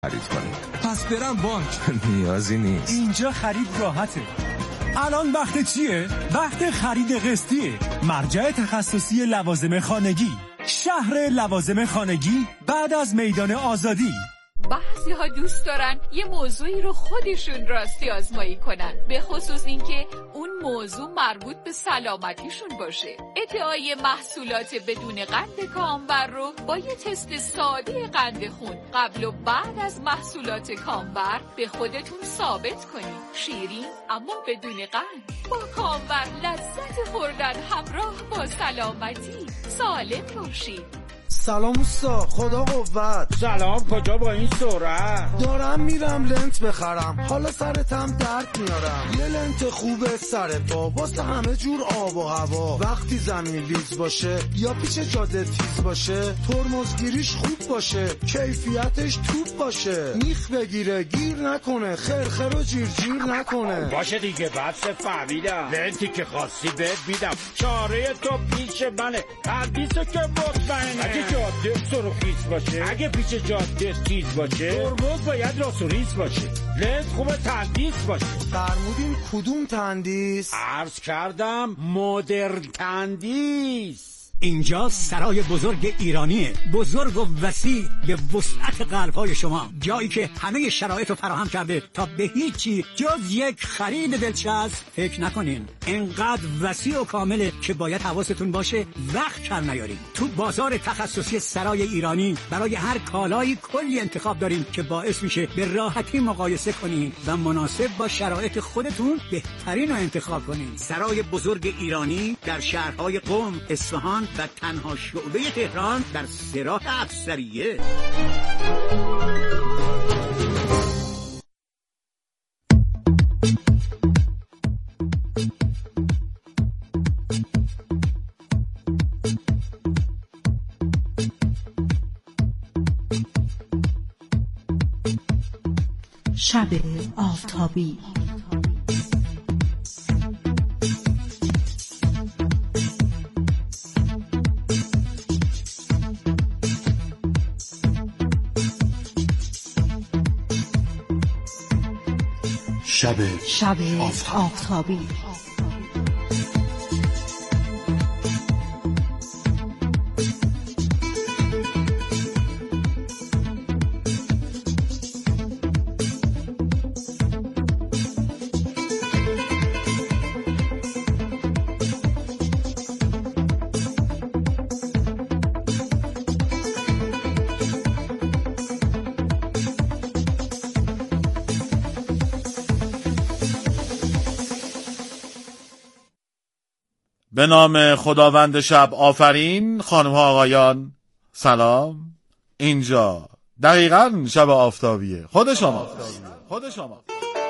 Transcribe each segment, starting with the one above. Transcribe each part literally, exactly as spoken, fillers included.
خرید کنید. پس برم بانک. نیازی نیست. اینجا خرید راحته. الان وقت چیه؟ وقت خرید قسطیه. مرجع تخصصی لوازم خانگی، شهر لوازم خانگی بعد از میدان آزادی. بعضی ها دوست دارن یه موضوعی رو خودشون راستی آزمایی کنن، به خصوص اینکه اون موضوع مربوط به سلامتیشون باشه. ادعای محصولات بدون قند کامبر رو با یه تست ساده قند خون قبل و بعد از محصولات کامبر به خودتون ثابت کنید. شیرین اما بدون قند، با کامبر لذت خوردن همراه با سلامتی. سالم باشید. سلام اوستا، خدا قوت. سلام، کجا با این سرعت؟ دارم میرم لنت بخرم، حالا سرتم درد میارم. یه لنت خوبه سر پا واسه همه جور آب و هوا. وقتی زمین لیز باشه یا پیچ جاده تیز باشه، ترمزگیریش خوب باشه، کیفیتش توپ باشه. میخ بگیره گیر نکنه، خرخر و جیر جیر نکنه. باشه دیگه، بس فهمیدم. لنتی که خواستی بهت میدم، چاره تو پیش منه. حدیثو که مطمئنه جاده سرخیز باشه، اگه پیچ جاده تیز باشه، ترمز باید راست و ریز باشه، لنت خوبه تندیس باشه. فرمودین کدوم تندیس؟ عرض کردم مدرن تندیس. اینجا سرای بزرگ ایرانیه، بزرگ و وسیع به وسعت قلب‌های شما، جایی که همه شرایط رو فراهم کرده تا به هیچی جز یک خرید دلچسب فکر نکنین. اینقدر وسیع و کامله که باید حواستون باشه وقت کم نیارین. تو بازار تخصصی سرای ایرانی برای هر کالایی کلی انتخاب داریم که باعث میشه به راحتی مقایسه کنین و مناسب با شرایط خودتون بهترین رو انتخاب کنین. سرای بزرگ ایرانی در شهرهای قم، اصفهان و تنها شعبه تهران در سراح افسریه. شب آفتابی. شب شب آفتابی. به نام خداوند شب آفرین. خانم ها آقایان سلام. اینجا دقیقاً شب آفتابیه. خود شما خود شما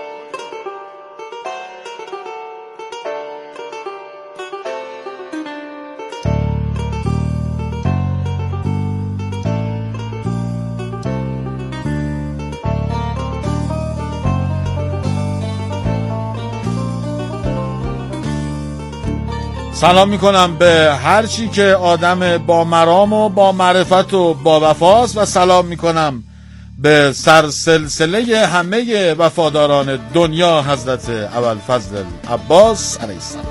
سلام میکنم به هر چی که آدم با مرام و با معرفت و با وفاست و سلام میکنم به سرسلسله همه وفاداران دنیا حضرت ابوالفضل عباس علیه السلام.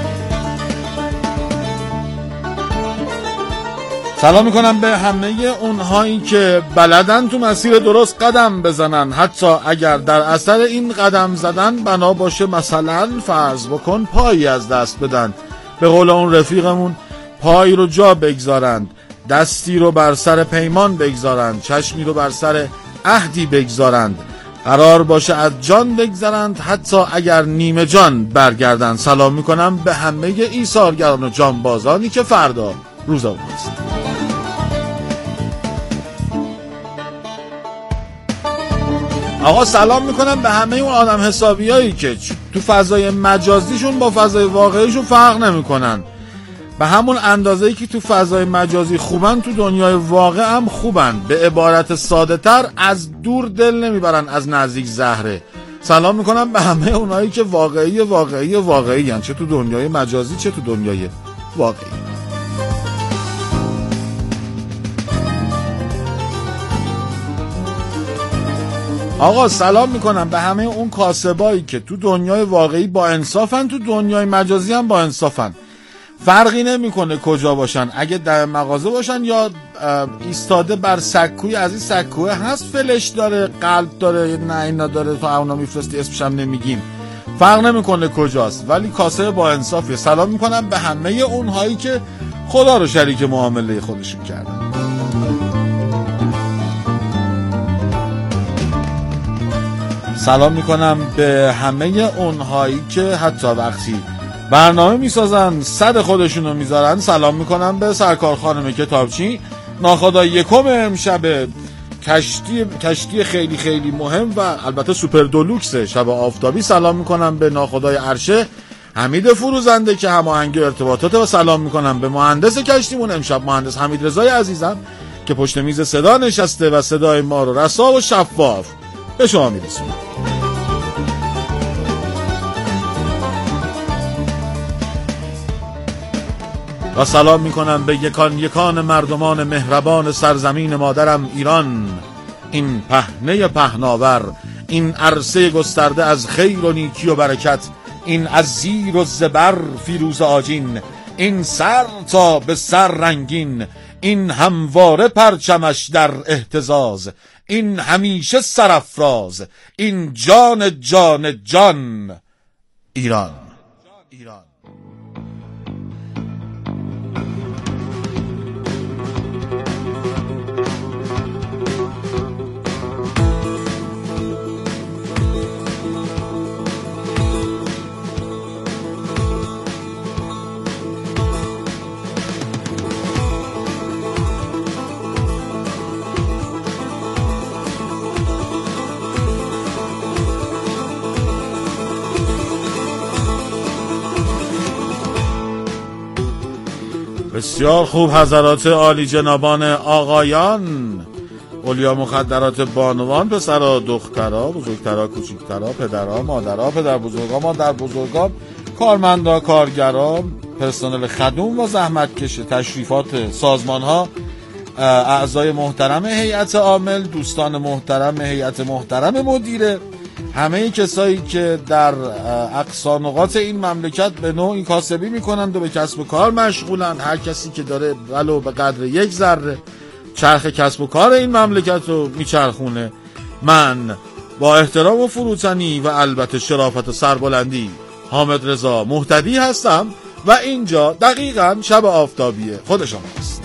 سلام میکنم به همه اونهایی که بلدن تو مسیر درست قدم بزنن، حتی اگر در اثر این قدم زدن بنا باشه مثلا فرض بکن پایی از دست بدن. به قول اون رفیقمون، پایی رو جا بگذارند، دستی رو بر سر پیمان بگذارند، چشمی رو بر سر عهدی بگذارند، قرار باشه از جان بگذارند حتی اگر نیمه جان برگردن. سلام میکنم به همه ایثارگران و جانبازانی که فردا روز اونهاست. آقا سلام میکنم به همه اون آدم حسابیایی که تو فضای مجازیشون با فضای واقعیشون فرق نمیکنن. به همون اندازه‌ای که تو فضای مجازی خوبن تو دنیای واقع هم خوبن. به عبارت ساده تر، از دور دل نمیبرن، از نزدیک زهره. سلام میکنم به همه اونایی که واقعی واقعی واقعی هن، چه تو دنیای مجازی چه تو دنیای واقعی. آقا سلام میکنم به همه اون کاسبایی که تو دنیای واقعی با انصافن، تو دنیای مجازی هم با انصافن. فرقی نمیکنه کجا باشن، اگه در مغازه باشن یا ایستاده بر سکوی. از این سکوه هست فلش داره، قلب داره، نه اینا داره، تو اونا میفرستی اسمش هم نمیگیم. فرق نمیکنه کجاست، ولی کاسب با انصافیه. سلام میکنم به همه اونهایی که خدا رو شریک معامله خودشون کردن. سلام میکنم به همه اونهایی که حتی وقتی برنامه میسازن صد خودشون رو میذارن. سلام میکنم به سرکار خانم کتابچی، ناخدای یکم امشب کشتی کشتی خیلی خیلی مهم و البته سوپر دولوکس شب آفتابی. سلام میکنم به ناخدای عرشه حمید فروزنده که هماهنگ ارتباطات و سلام میکنم به مهندس کشتیمون امشب مهندس حمید رضای عزیزم که پشت میز صدا نشسته و صدای ما رو رسا و شفاف به شما میرسونه. و سلام میکنم به یکان یکان مردمان مهربان سرزمین مادرم ایران، این پهنه پهناور، این عرصه گسترده از خیر و نیکی و برکت، این از زیر و زبر فیروز آجین، این سر تا به سر رنگین، این همواره پرچمش در اهتزاز، این همیشه سرافراز، این جان جان جان ایران. ایران بسیار خوب حضرات عالی جنابان آقایان، اولیا مخدرات بانوان، پسرا دخترا، بزرگترا کوچیکترا، پدرها مادرها، پدر بزرگا مادر بزرگا، کارمندا کارگرا، پرسنل خدوم و زحمتکش تشریفات سازمان ها، اعضای محترم هیئت عامل، دوستان محترم هیئت محترم مدیره، همه کسایی که در اقصا نقاط این مملکت به نوعی کاسبی میکنند و به کسب و کار مشغولند، هر کسی که داره ولو به قدر یک ذره چرخ کسب و کار این مملکت رو میچرخونه، من با احترام و فروتنی و البته شرافت و سربلندی حامد رضا مهتدی هستم و اینجا دقیقاً شب آفتابیه خود شما هست.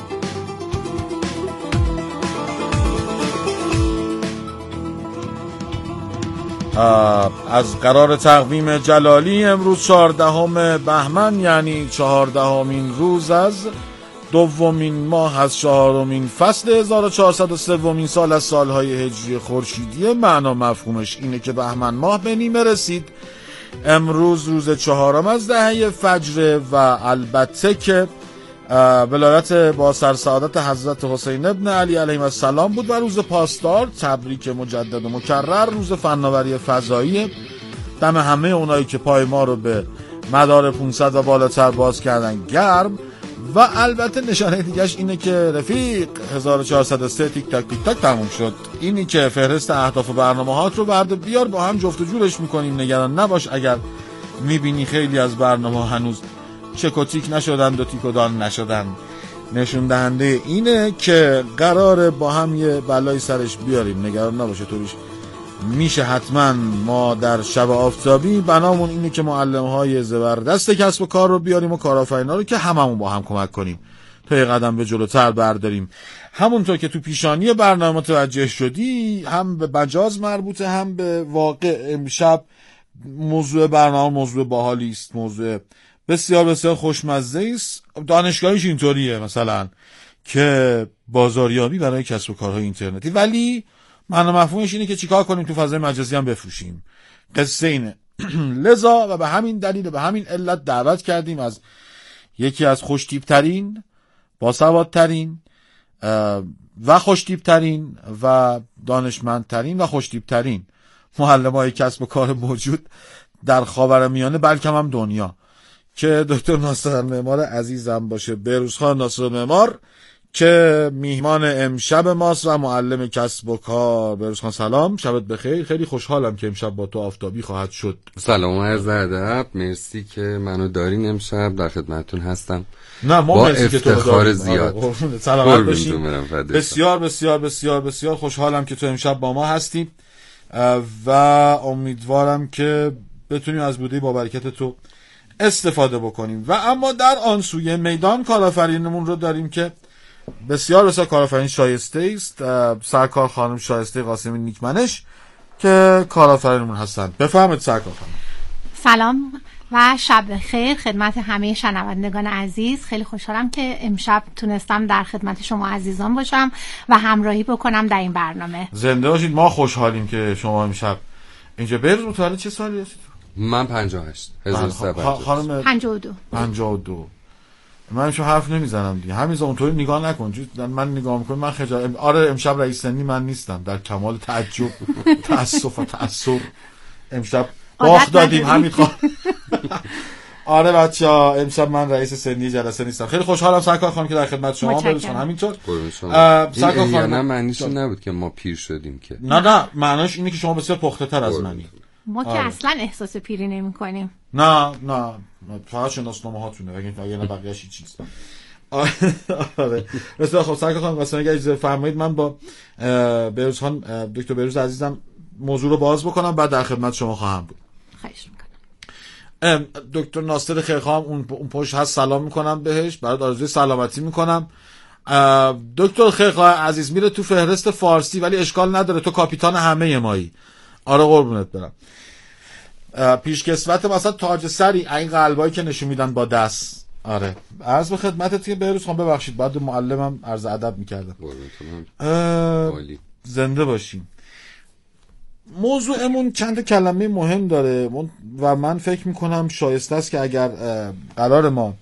از قرار تقویم جلالی امروز چهاردهم بهمن، یعنی چهاردهمین روز از دومین ماه از چهارمین فصل هزار و چهارصد و سومین سال از سالهای هجری خورشیدی. معنا مفهومش اینه که بهمن ماه به نیمه رسید. امروز روز چهارم از دهه فجر و البته که ولایت با سرسعادت حضرت حسین ابن علی علیه السلام بود و روز پاسدار. تبریک مجدد و مکرر روز فناوری فضایی. دم همه اونایی که پای ما رو به مدار پانصد و بالاتر باز کردن گرم. و البته نشانه دیگهش اینه که رفیق هزار و چهارصد و سه تیک تاک تیک تاک تموم شد. اینی که فهرست اهداف و برنامه‌هات رو برد بیار با هم جفت و جورش میکنیم. نگران نباش اگر میبینی خیلی از برنامه هنوز چک و تیک نشدن و تیک و دان نشدن. نشون دهنده اینه که قراره با هم یه بلای سرش بیاریم. نگران نباشه طوریش میشه. حتما ما در شب آفتابی بنامون اینه که معلم‌های زبردست کسب و کار رو بیاریم و کارآفرینا رو که هممون با هم کمک کنیم تا یه قدم به جلوتر برداریم. همونطور که تو پیشانی برنامه متوجه شدی، هم به مجاز مربوطه هم به واقع. امشب موضوع برنامه موضوع باحالی است، موضوع بسیار بسیار خوشمزه است. دانشگاهیش اینطوریه مثلا که بازاریابی برای کسب و کارهای اینترنتی، ولی معنی مفهومش اینه که چیکار کنیم تو فضای مجازی هم بفروشیم. قصه اینه. لذا و به همین دلیل و به همین علت دعوت کردیم از یکی از خوشتیپترین، باسوادترین و خوشتیپترین و دانشمندترین و خوشتیپترین معلمای کسب و کار موجود در خاورمیانه بلکه هم دنیا که دکتر ناصر المعمار عزیزم باشه. بهروز خان ناصر المعمار که میهمان امشب ماست و معلم کسب و کار. بهروز خان سلام، شبت بخیر. خیلی خوشحالم که امشب با تو آفتابی خواهد شد. سلام و عرض ادب، مرسی که منو دارین، امشب در خدمتتون هستم. نه ما با مرسی که تو افتخار زیاد. سلامت باشین. بسیار بسیار بسیار بسیار خوشحالم که تو امشب با ما هستی و امیدوارم که بتونیم از بوده با برکت تو استفاده بکنیم. و اما در آن سوی میدان کارآفرینمون رو داریم که بسیار بسیار کارآفرین شایسته است، سرکار خانم شایسته قاسمی نیکمنش که کارآفرینمون هستن. بفرمایید سرکار خانم. سلام و شب بخیر خدمت همه شنوندگان عزیز. خیلی خوشحالم که امشب تونستم در خدمت شما عزیزان باشم و همراهی بکنم در این برنامه. زنده باشید. ما خوشحالیم که شما امشب اینجا. بهروز متولد چه سالی هستید؟ من پنجاه و هشت هزار و سیصد و پنجاه. خانم پنجاه و دو. پنجاه و دو. من شو حرف نمیزنم دیگه، همینجا اونطوری نگاه نکن. من نگاه میکنم من خجالت. آره امشب رئیس سنی من نیستم، در کمال تعجب تأسف و تأثر امشب باخت دادیم همین خان. آره بچه‌ها امشب من رئیس سنی جلسه نیستم. خیلی خوشحالم سرکار خانم که در خدمت شما برسون. همینطور سرکار خانم. نه معنیش نبود که ما پیر شدیم که، نه نه معناش اینه که شما بسیار پخته تر از منی. ما که اصلا احساس پیری نمی کنیم. نه نه فقط شناسنامه هاتونه وگرنه نه بقیه‌اش هیچ چیز. آره بسیار خب سرکار خانم مثلا اگه اجازه فرمایید من با بهروز خان دکتر بهروز عزیزم موضوع رو باز بکنم، بعد در خدمت شما خواهم بود. خواهش میکنم. دکتر ناصر خیرخوام اون اون پشت هست، سلام میکنم بهش، برات آرزوی سلامتی میکنم. دکتر خیرخواه عزیز میره تو فهرست فارسی ولی اشکال نداره، تو کاپیتان همه مایی. آره قربونت برم. پیشکسوت مثلا تاج سری این قلبایی که نشون میدن با دست. آره عرض به خدمتت که بهروز خان ببخشید بعد معلمم عرض ادب میکردم. زنده باشیم. موضوعمون چند کلمه مهم داره و من فکر میکنم شایسته است که اگر قرار ما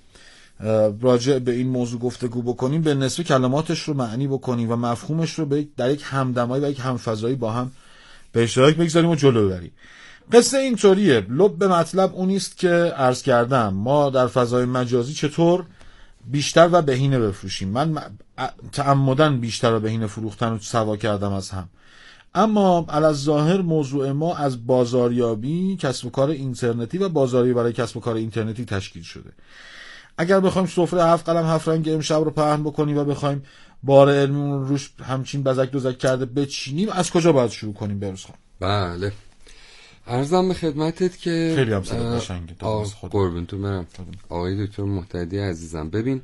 راجع به این موضوع گفتگو بکنیم به نصف کلماتش رو معنی بکنیم و مفهومش رو در یک همدمایی و یک همفضایی با هم به اشتراک بگذاریم و جلو بریم. قصه اینطوریه، لب به مطلب اونیست که عرض کردم ما در فضای مجازی چطور بیشتر و بهینه بفروشیم. من تعمدن بیشتر و بهینه فروختن رو سوا کردم از هم، اما الظاهر موضوع ما از بازاریابی، کسب و کار اینترنتی و بازاریابی برای کسب و کار اینترنتی تشکیل شده. اگر بخوایم سفره هفت قلم هفت رنگ امشب رو پهن بکنیم و بخوایم بار علمیمون روش همچین بزک دوزک کرده بچینیم، از کجا باید شروع کنیم بهروز خان؟ بله عرضم به خدمتت که خیلی هم سرت قشنگه. قربونتون برم آقای دکتر مهتدی عزیزم. ببین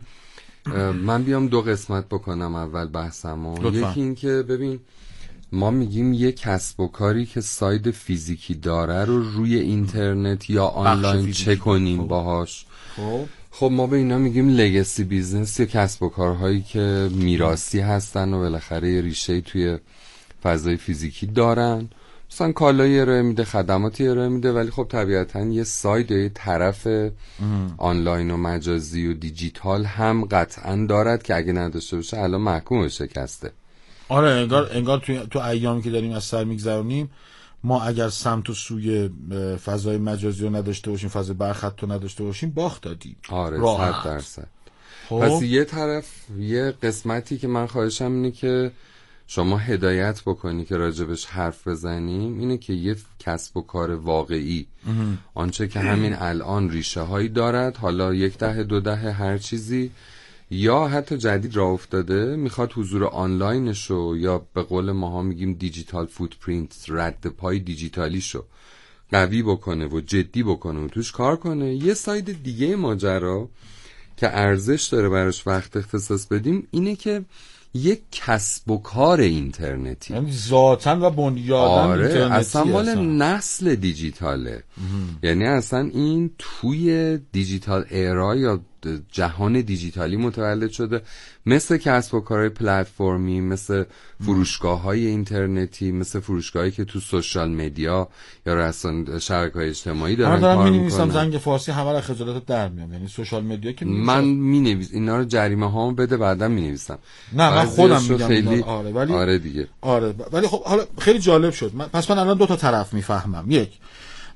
من بیام دو قسمت بکنم اول بحثمو. یکی این که ببین ما میگیم یه کسب و کاری که ساید فیزیکی داره رو روی اینترنت یا آنلاین چه کنیم خب. باهاش خب خب ما به اینا میگیم لگسی بیزنس یا کسب و کارهایی که میراثی هستن و بالاخره یه ریشه توی فضای فیزیکی دارن، مثلا کالایی ارائه میده، خدماتی ارائه میده، ولی خب طبیعتاً یه ساید یا یه طرف آنلاین و مجازی و دیجیتال هم قطعاً دارد که اگه نداشته باشه الان محکوم به شکسته. آره انگار انگار تو تو ایامی که داریم از سر میگذرونیم ما اگر سمت و سوی فضای مجازی رو نداشته باشیم، فضای برخط رو نداشته باشیم، باخت دادیم. آره صد درصد. پس یه طرف یه قسمتی که من خواهشم اینه که شما هدایت بکنی که راجبش حرف بزنیم اینه که یه کسب و کار واقعی آنچه که همین الان ریشه هایی دارد، حالا یک دهه دو دهه هر چیزی، یا حتی جدید راه افتاده میخواد حضور آنلاینشو یا به قول ماها میگیم دیجیتال فوتپرینت، رد پای دیجیتالیشو قوی بکنه و جدی بکنه و توش کار کنه. یه ساید دیگه ماجرا که ارزش داره براش وقت اختصاص بدیم اینه که یک کسب و کار اینترنتی، یعنی ذاتاً و بنیاداً آره اینترنتی، اصلا مال نسل دیجیتاله. یعنی اصلا این توی دیجیتال ایرا یا جهان دیجیتالی متولد شده، مثل کسب و کارهای پلتفرمی، مثل فروشگاه‌های اینترنتی، مثل فروشگاهایی که تو سوشال مدیا یا رسانه شبکه‌های اجتماعی دارن کار میکنن. من می‌نویسم زنگ فارسی همه را خجالت در میام، یعنی سوشال مدیا که من می‌نویسم اینا رو جریمه هامو بده بعداً می‌نویسم. نه من خودم میگم خیلی... آره ولی آره دیگه آره ولی خب حالا خیلی جالب شد. من... پس من الان دو تا طرف میفهمم. یک،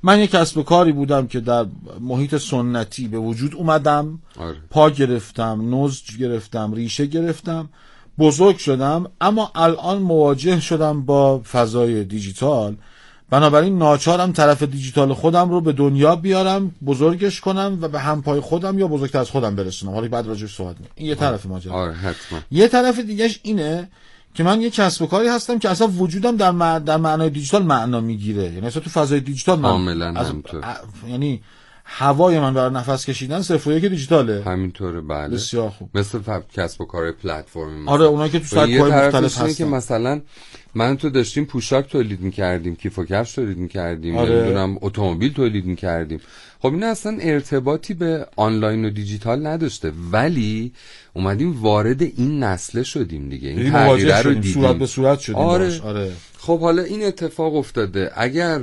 من یک کسب و کاری بودم که در محیط سنتی به وجود اومدم، آره. پا گرفتم، نزج گرفتم، ریشه گرفتم، بزرگ شدم، اما الان مواجه شدم با فضای دیجیتال. بنابراین ناچارم طرف دیجیتال خودم رو به دنیا بیارم، بزرگش کنم و به همپای خودم یا بزرگتر از خودم برسونم. حالا بعد راجعش صحبت می‌کنم. این یه طرف ماجرا. آره حتما. یه طرف دیگهش اینه که من یه کسب و کاری هستم که اصلا وجودم در مع... در معنای دیجیتال معنا میگیره. یعنی اصلا تو فضای دیجیتال من کاملا از... همینطور. یعنی هوای من برای نفس کشیدن صفر و یک دیجیتاله. همینطوره بله. بسیار خوب. مثل ف... کسب و کار پلتفرمی. آره اونایی که تو سایت‌های مختلف هستن که مثلا من تو داشتیم پوشاک تولید می‌کردیم، کیف و کفش تولید می‌کردیم، آره. نمیدونم اتومبیل تولید می‌کردیم. خب این اصلا ارتباطی به آنلاین و دیجیتال نداشته، ولی اومدیم وارد این نسل شدیم دیگه. این تغییر رو دیدیم، صورت به صورت شدیم. آره. آره. خب حالا این اتفاق افتاده، اگر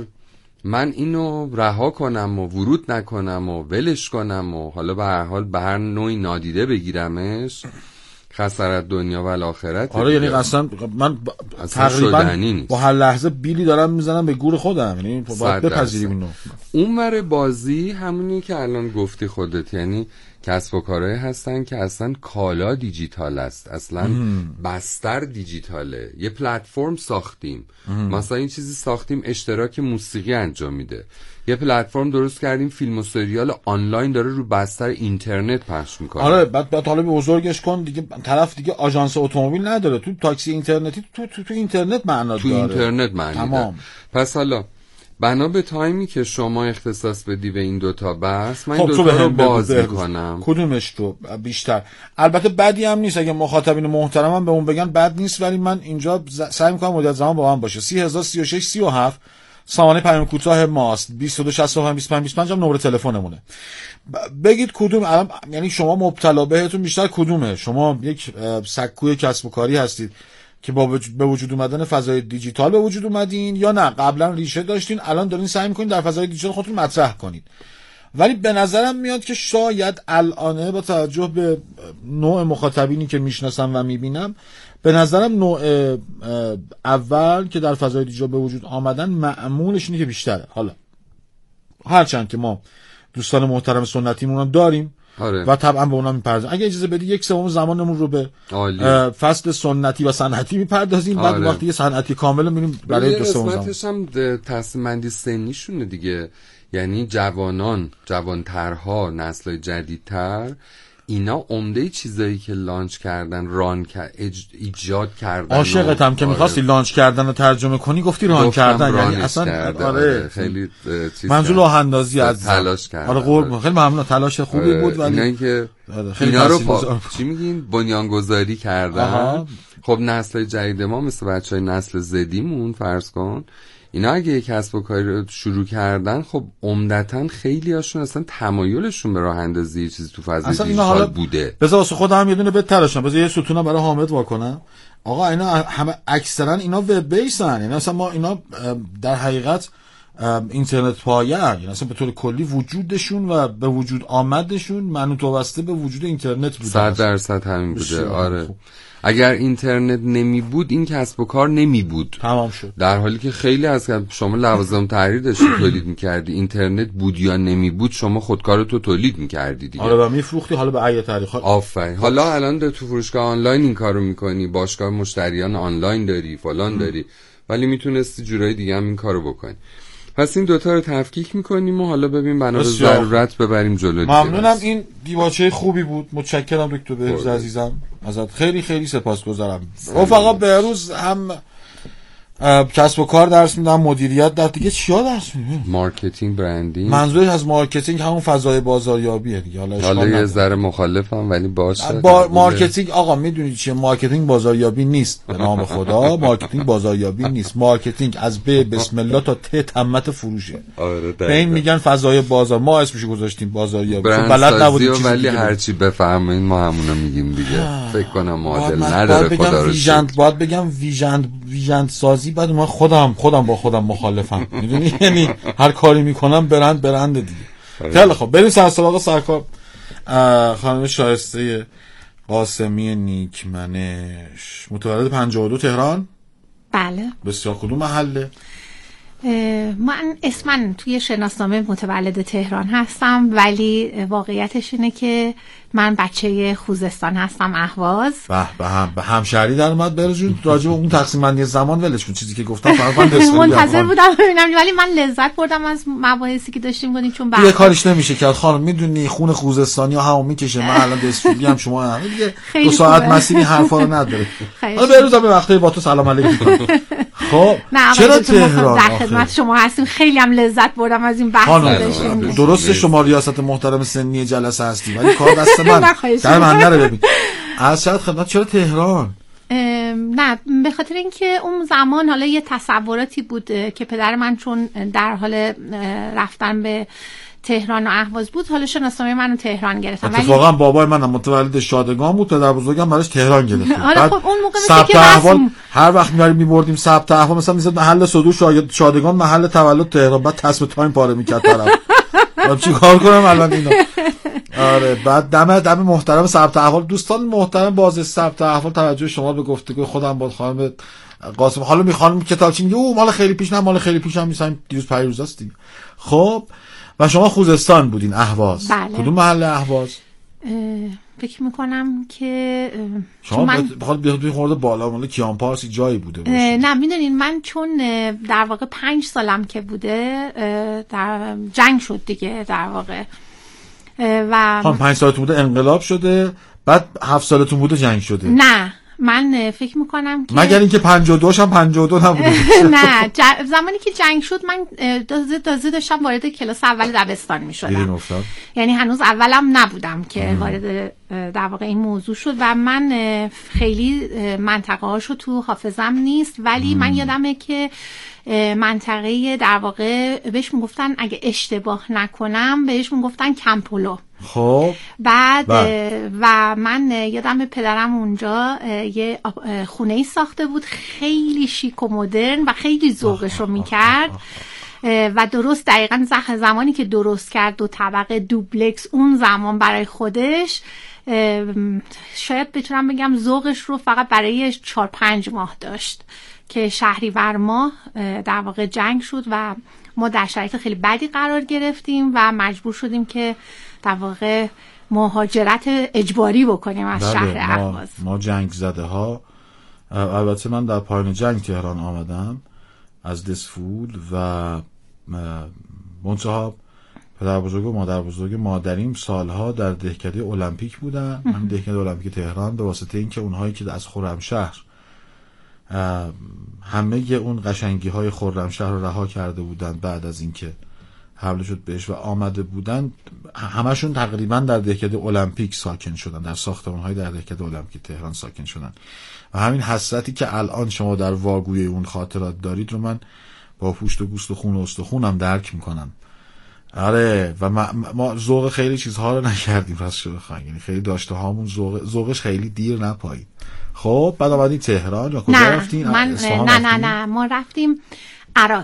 من اینو رها کنم و ورود نکنم و ولش کنم و حالا به هر حال به هر نوعی نادیده بگیرمش، خسارت دنیا و آخرت. آره یعنی اصلا من ب... تقریبا با هر لحظه بیلی دارم میزنم به گور خودم، یعنی باید بپذیریم اینو. اون مره بازی همونی که الان گفتی خودت، یعنی کسب و کارهایی هستن که اصلا کالا دیجیتال است، اصلا مم. بستر دیجیتاله. یه پلتفرم ساختیم، مم. مثلا این چیزی ساختیم اشتراک موسیقی انجام میده. یه پلتفرم درست کردیم فیلم و سریال آنلاین داره رو بستر اینترنت پخش میکنه. آره بعد بعد حالا بزرگش کن دیگه، طرف دیگه آژانس اتومبیل نداره، تو تاکسی اینترنتی تو تو, تو اینترنت معنا داره. تو اینترنت معنی تمام. پس حالا بنا به تایمی که شما اختصاص بدی به این دوتا بحث، من خب این دوتا رو باز میکنم. کدومش رو بیشتر؟ البته بدی هم نیست اگه مخاطبین محترمم به اون بگن بد نیست، ولی من اینجا سعی میکنم مدت زمان با من باشه. سی هزار سی و شش سی و هفت سامانه پیام کوتاه ماست، بیست و دو شصت و پنج بیست و پنج بیست و پنج هم نمره تلفنمونه. بگید کدوم الان، یعنی شما مبتلا بهتون بیشتر کدومه؟ شما یک سکوی کسب و کاری هستید که با به وجود اومدن فضای دیجیتال به وجود اومدین، یا نه قبلا ریشه داشتین الان دارین سعی میکنین در فضای دیجیتال خودتون مطرح کنید؟ ولی به نظرم میاد که شاید الان با توجه به نوع مخاطبینی که میشناسم و میبینم، به نظرم نوع اول که در فضای دیجیتال به وجود آمدن معمولش اینه که بیشتره. حالا هرچند که ما دوستان محترم سنتیمون هم داریم، آره. و طبعا به اونا میپردازیم. اگه اجازه بدی یک سوم زمانمون رو به فصل سنتی و صنعتی میپردازیم، آره. بعد وقتی یه صنعتی کامل میریم برای دو سوم زمان. قسمتش هم تقسیم بندی سنیشونه دیگه، یعنی جوانان، جوانترها، نسل‌های جدیدتر، اینا عمده چیزایی که لانچ کردن، ران اج... ایجاد کردن. عاشقتم که می‌خواستی لانچ کردن رو ترجمه کنی گفتی ران کردن، یعنی اصلا کرده. آره خیلی چیز منظور راه اندازی از تلاش کردن. آره قربون، خیلی ممنون، تلاش خوبی بود. ولی اینا که آره اینا رو پا... چی میگین بنیانگذاری کردن. آها. خب نسل جدید ما مثل بچهای نسل زدیمون فرض کن، اینا اگه یک کسب و کاری رو شروع کردن، خب عمدتاً خیلی هاشون اصلا تمایلشون به راه اندازی چیزی تو فضای دیجیتال بوده. بذار واسه خودم یه دونه بتراشم، بذار یه ستونم برای حامد واکنم. آقا اینا همه اکثرا اینا وب بیسن، یعنی اصلا ما اینا در حقیقت اینترنت پایه، یعنی اصلا به طور کلی وجودشون و به وجود آمدشون منوط وابسته به وجود اینترنت بوده. صد درصد همین بوده. آره خوب. اگر اینترنت نمی بود این کسب و کار نمی بود، تمام شد. در حالی که خیلی از شما لوازم تحریر داشتی تولید میکردی، اینترنت بود یا نمی بود شما خودکارتو تولید میکردی دیگه. آره و میفروختی، حالا به ای طریق. آفرین. حالا الان در تو فروشگاه آنلاین این کارو میکنی، باشگاه مشتریان آنلاین داری، فلان داری، ولی میتونستی جورای دیگه هم این کارو بکنی. پس این دوتا رو تفکیک میکنیم و حالا ببین بنا به ضرورت ببریم جلو. ممنونم، این دیباچه خوبی بود. متشکرم دکتر بهروز عزیزم، ازت خیلی خیلی سپاسگزارم. رفقا بهروز هم کسب و کار درس میدم، مدیریت در دیگه چیا درس میدم؟ مارکتینگ، برندینگ. منظورش از مارکتینگ همون فضای بازاریابیه دیگه. حالا حالا یه ذره مخالفم ولی باشه. با مارکتینگ آقا میدونید چیه؟ مارکتینگ بازاریابی نیست، به نام خدا. مارکتینگ بازاریابی نیست. مارکتینگ از ب بسم الله تا ت تمت فروشه. آره به این میگن فضای بازار. ما اسمش گذاشتیم بازاریابی، بلد نبودیم چیزی، ولی هر چی بفهمین ما همونو میگیم دیگه. فکر کنم معادل نداره. خدا رو شکر. باید بگم ویژن ویژن سازی. بعد من خودم خودم با خودم مخالفم، میدونی، یعنی هر کاری میکنم برند برند دیگه. خیلی خب بریم سر سراغ سرکار خانم شایسته قاسمی نیکمنش، متولد پنجاه و دو تهران. بله. بسیار. کدوم محله؟ من اسمن توی شناسنامه متولد تهران هستم، ولی واقعیتش اینه که من بچه خوزستان هستم، اهواز. به به هم به همشهری در اومد برجون راجع به اون تقسیم بندی زمان ولش کن، چیزی که گفتم فقط من منتظر بودم ببینم، ولی من لذت بردم از مباحثی که داشتیم کنیم، چون یه کاریش نمیشه کرد خانم، میدونی خون خوزستانی ها همون میکشه. من الان دستوری هم شما هم دیگه دو ساعت مسیری حرفا رو نداره. حالا بروزم به وقتی با تو سلام علیکم کنم. خب چرا تهران در خدمت شما هستیم، خیلی هم لذت بردم از این بحث داشتیم. درسته شما ریاست محترم سنی جلسه هستی، ولی کار دست من در من نره. ببین از شاید خدمت چرا تهران؟ نه به خاطر اینکه اون زمان حالا یه تصوراتی بود که پدر من چون در حال رفتن به تهران و اهواز بود، حالا شناسنامه منو تهران گرفتم. اتفاقا بابای منم متولد شادگان بود، پدر بزرگم براش تهران گرفت. حالا خب اون موقع ثبت احوال هر وقت میاریم میبردیم ثبت احوال، مثلا میذاشت محل صدور شادگان، محل تولد تهران، بعد تصم تایم پاره میکرد طرف. من چی کار کنم الان اینو؟ آره بعد دم دم محترم ثبت احوال. دوستان محترم باز ثبت احوال توجه شما به گفتگوی خودم با خانم قاسم. حالا میخوام کتابچه میگه او مال خیلی پیش، نه مال خیلی پیش هم نیست، دیروز پیروزاست دیگه. خب و شما خوزستان بودین، اهواز. بله. کدوم محله اهواز؟ فکر میکنم که شما من... بخواد بیاد خورده بالا مال کیان پارسی جایی بوده باشه. نه میدونین من چون در واقع پنج سالم که بوده در جنگ شد دیگه در واقع، و خب پنج سالتون بوده انقلاب شده، بعد هفت سالتون بوده جنگ شده. نه من فکر میکنم که مگر اینکه پنجاه و دو هم پنجاه و دو نبوده. نه ج... زمانی که جنگ شد من تازه تازه داشتم وارد کلاس اول دبستان میشدم، یعنی هنوز اولم نبودم که ام. وارد در واقع این موضوع شد و من خیلی منطقه هاشو تو حافظم نیست، ولی ام. من یادمه که منطقه در واقع بهش میگفتن اگه اشتباه نکنم بهش میگفتن کمپولو. خب بعد با. و من یادم پدرم اونجا یه خونه‌ای ساخته بود خیلی شیک و مدرن و خیلی ذوقش رو میکرد و درست دقیقاً زمانی که درست کرد دو طبقه دوبلکس اون زمان برای خودش، شاید بتونم بگم ذوقش رو فقط برای چهار پنج ماه داشت که شهریور ماه در واقع جنگ شد و ما در شرایط خیلی بدی قرار گرفتیم و مجبور شدیم که در واقع مهاجرت اجباری بکنیم از شهر اهواز. ما جنگ زده ها، البته من در پایان جنگ تهران آمدم از دسفول و منتها پدر بزرگ و مادر بزرگ مادریم سالها در دهکده المپیک بودن. من دهکده المپیک تهران به واسطه اینکه اونهایی که از خرمشهر همه اون قشنگی های خرمشهر رو رها کرده بودن بعد از اینکه حمله شد بهش و آمده بودن، همشون تقریبا در دهکده المپیک ساکن شدن، در ساختمان‌های در دهکده المپیک تهران ساکن شدن و همین حسرتی که الان شما در واگوی اون خاطرات دارید رو من با پوشت و گوشت و خون و استخونم درک میکنم. آره و ما, ما ذوق خیلی چیزها رو نکردیم راست شده خواهیم، یعنی خیلی داشته هامون ذوق ذوقش خیلی دیر نپایید. خب بعد آمدین تهران یا کجا رفتین؟ من نه نه نه ما رفتیم عراق.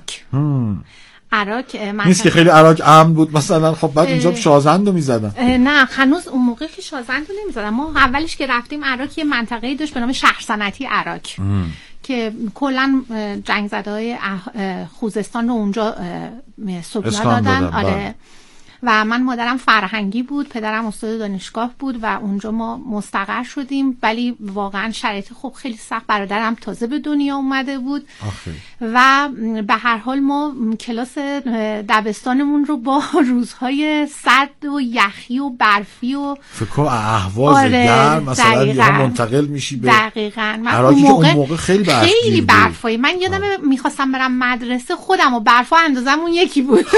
عراق نیست که خیلی عراق امن بود مثلا، خب بعد اونجا شازندو میزدن. نه هنوز اون موقع که شازندو نمیزدن، ما اولش که رفتیم عراق یه منطقه‌ای داشت به نام شهر صنعتی عراق که کلا جنگ زده‌های خوزستان رو اونجا سکونت دادن. آره و من مادرم فرهنگی بود، پدرم استاد دانشگاه بود و اونجا ما مستقر شدیم، ولی واقعا شرایط خوب خیلی سخت، برادرم تازه به دنیا اومده بود آخی. و به هر حال ما کلاس دبستانمون رو با روزهای سرد و یخی و برفی و فکر کنم اهواز آره گرم مثلا یه منتقل میشی به دقیقاً عراقی که اون موقع خیلی برف خیلی برفایی. من یادم میخواستم برم مدرسه خودم و برفا اندازمون یکی بود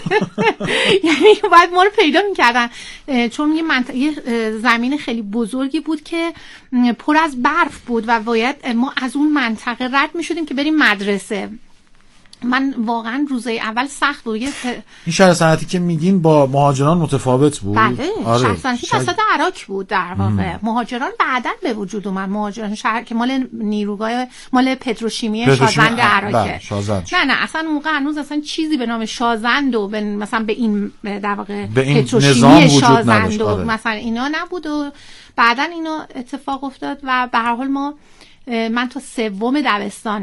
یعنی باید ما رو پیدا میکردن چون یه منطقه یه زمین خیلی بزرگی بود که پر از برف بود و باید ما از اون منطقه رد میشدیم که بریم مدرسه. من واقعا روزای اول سخت بود. این شهر صنعتی که میگین با مهاجران متفاوت بود؟ بله آره. شهر صنعتی شهر... وسط عراق بود در واقع. مهاجران بعداً به وجود اومد، مهاجران شهر که مال نیروگاه مال پتروشیمی شازند عراقه. نه نه اصلا موقع هنوز اصلا چیزی به نام شازند و به مثلا به این در واقع پتروشیمی شازند و مثلا اینا نبود و بعداً اینا اتفاق افتاد و به هر حال ما من تا سوم دبستان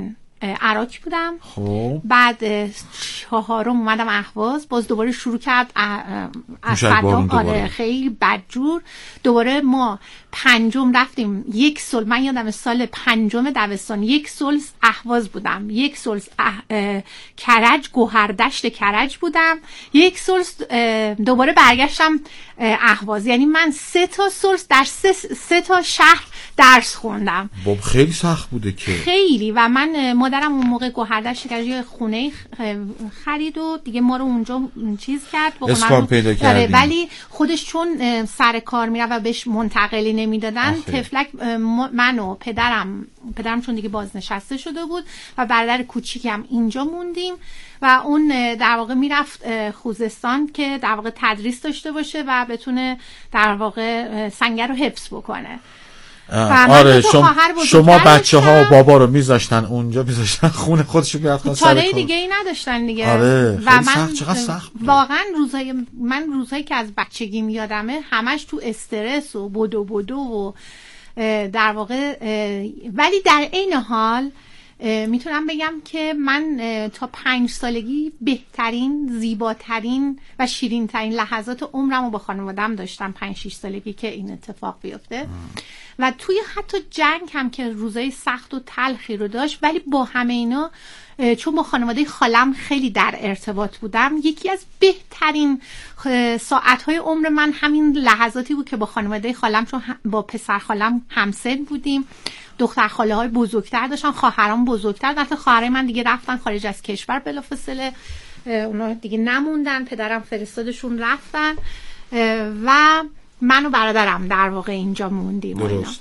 عراق بودم. خب بعد چهارم اومدم اهواز، باز دوباره شروع کرد از صدام. آره خیلی بدجور. دوباره ما پنجم رفتیم یک سال، من یادم سال پنجم دبستان یک سال اهواز بودم، یک سال اه... کرج گوهردشت کرج بودم، یک سال دوباره برگشتم اهواز. یعنی من سه تا سورس در سه, سه تا شهر درس خوندم. باب خیلی سخت بوده که. خیلی. و من مادرم اون موقع گوهردشت کرج یه خونه خرید و دیگه ما رو اونجا چیز کرد، اسپان پیدا کردیم. ولی خودش چون سر کار میره و بهش منتقلی نمیدادن، تفلک من و پدرم پدرم چون دیگه بازنشسته شده بود و برادر کوچیکم اینجا موندیم و اون در واقع میرفت خوزستان که در واقع تدریس داشته باشه و بتونه در واقع سنگر رو حفظ بکنه. آره شما, شما بچه ها و بابا رو میذاشتن اونجا، میذاشتن خونه خودشو بیاد سر کار. چاره دیگه ای نداشتن دیگه. آره و من سخت، چقدر سخت واقعا روزهای من روزهایی که از بچگی میادمه همش تو استرس و بدو بدو و در واقع، ولی در عین حال میتونم بگم که من تا پنج سالگی بهترین، زیباترین و شیرینترین لحظات عمرم رو با خانوادم داشتم. پنج شش سالگی که این اتفاق بیفته. و توی حتی جنگ هم که روزای سخت و تلخی رو داشت، ولی با همه اینا چون با خانواده خالم خیلی در ارتباط بودم، یکی از بهترین ساعتهای عمر من همین لحظاتی بود که با خانواده خالم، چون با پسر خالم همسن بودیم، دختر خاله های بزرگتر داشتن، خواهرام بزرگتر، البته خواهرای من دیگه رفتن خارج از کشور بلافاصله، اونا دیگه نموندن، پدرم فرستادشون رفتن و من و برادرم در واقع اینجا موندیم. درست.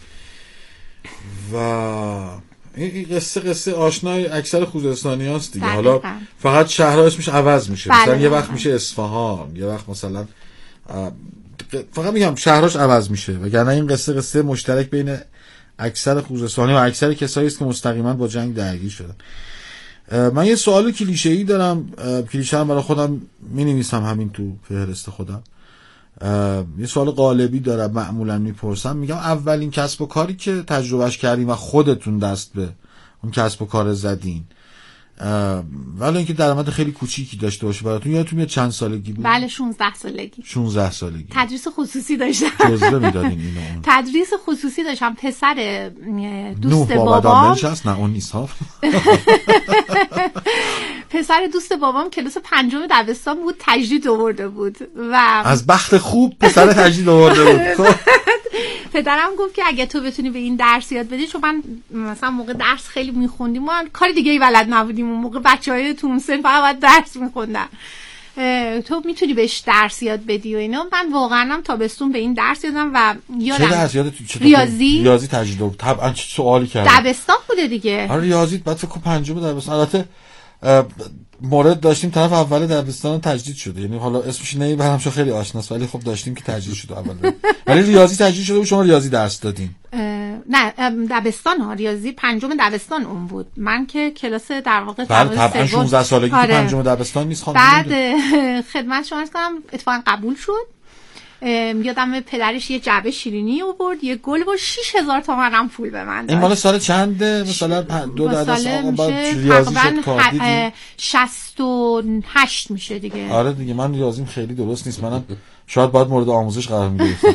و این قصه قصه آشنای اکثر خوزستانی هاست دیگه. حالا فقط شهرها اسمش عوض میشه. بله. مثلا یه وقت میشه اصفهان، یه وقت مثلا فقط میگم شهرهاش عوض میشه، وگرنه این قصه قصه مشترک بین اکثر خوزستانی و اکثر کسایی است که مستقیما با جنگ درگیر شدن. من یه سوال کلیشه‌ای دارم، کلیشه هم برای خودم می‌نویسم همین تو فهرست خودم. یه سوال قالبی دارم معمولا میپرسم، میگم اولین کسب و کاری که تجربهش کردین و خودتون دست به اون کسب و کار زدین، ولی اینکه درآمد خیلی کوچیکی داشته باشه براتون، یادتون میاد چند سالگی بود؟ بله شانزده سالگی. شانزده سالگی. تدریس خصوصی داشتم. جزوه میدادین اینو؟ تدریس خصوصی داشتم. پسر دوست بابام هست، نه اون نیست ها. پسر دوست بابام کلاس پنجم دبستان بود، تجدید آورده بود و از بخت خوب پسر تجدید آورده بود. پدرم گفت که اگه تو بتونی به این درس یاد بدی، چون من مثلا موقع درس خیلی میخوندیم، ما کار دیگه ای بلد نبودیم اون موقع، بچهای تو اون سن فقط باید درس میخوندن، تو میتونی بهش درس یاد بدی و اینا. من واقعا هم تابستون به این درس یادم و یادم چه درس یادت؟ ریاضی ریاضی تجدید بود. طبعا چه سوالی کردم. دبستان بوده دیگه. آره ریاضی بعد فکر کنم پنجم دبستان. البته مورد داشتیم طرف اول دبستان تجدید شده، یعنی حالا اسمش نمیبرم چون خیلی آشناست، ولی خب داشتیم که تجدید شده اول. ولی ریاضی تجدید شده بود، شما ریاضی درس دادین؟ نه دبستان ها، ریاضی پنجم دبستان اون بود. من که کلاس در واقع بله طبعا شانزده سالگی آره. پنجم دبستان نیست خانم. بعد خدمت شما عرض کنم اتفاقا قبول شد. یادم پدرش یه جعبه شیرینی آورد، یه گل و شش هزار تومان هم پول به من داد. این مال سال چنده؟ مثلا دو دبستان آقا بعد ریاضی شد کار شصت و هشت میشه دیگه. آره دیگه من ریاضیم خیلی درست نیست، منم شاید باید مورد آموزش قرار میگرفتم.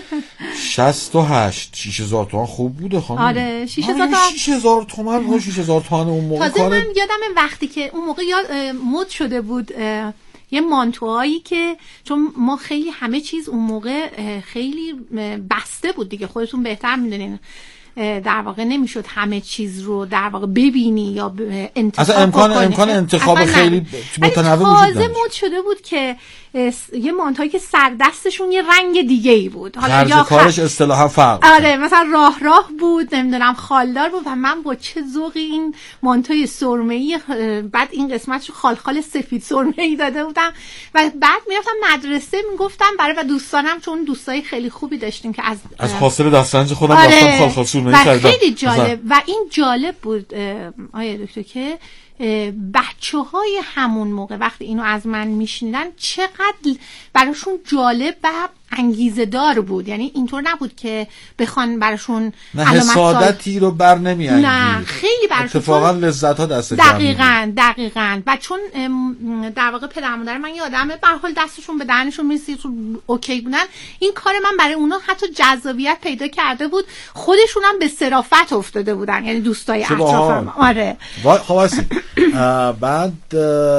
شصت و هشت شش هزار تومان خوب بوده خانم. آره شش هزار تومان. شش هزار تومان شش هزار تومان اون موقع. تازه من یادم وقتی که اون موقع یاد مد شده بود یه مانتوهایی که چون ما خیلی همه چیز اون موقع خیلی بسته بود دیگه، خودتون بهتر میدونین، در واقع نمیشد همه چیز رو در واقع ببینی یا انتخاب کنی. امکان امکان انتخاب خیلی متنوع وجود داشت. تازه مد شده بود که یه مانتویی که سر دستشون یه رنگ دیگه ای بود، حالا یا کارش اصطلاحا فرق. آره مثلا راه راه بود، نمیدونم خالدار بود و من با چه ذوقی این مانتوی سرمه‌ای، بعد این قسمتشو خال خال سفید سرمه‌ای داده بودم و بعد میرفتم مدرسه میگفتم برای و دوستانم، چون دوستای خیلی خوبی داشتیم که از از فاصله دستنج خودم آره رفتم خال خال سرمه‌ای کردم. خیلی جالب و این جالب بود آیه دکتر که بچه های همون موقع وقتی اینو از من میشنیدن چقدر براشون جالب و انگیزه دار بود، یعنی اینطور نبود که بخوان براشون نه حسادتی رو بر نمی انگیز. نه خیلی براشون اتفاقا لذت ها دست جمعی. دقیقاً دقیقاً و چون در واقع پدر مادر من یه آدمه به هر حال دستشون به دهنشون میرسید اوکی بودن، این کار من برای اونا حتی جذابیت پیدا کرده بود، خودشون هم به صرافت افتاده بودن، یعنی دوستای اطرافم. آره خب بعد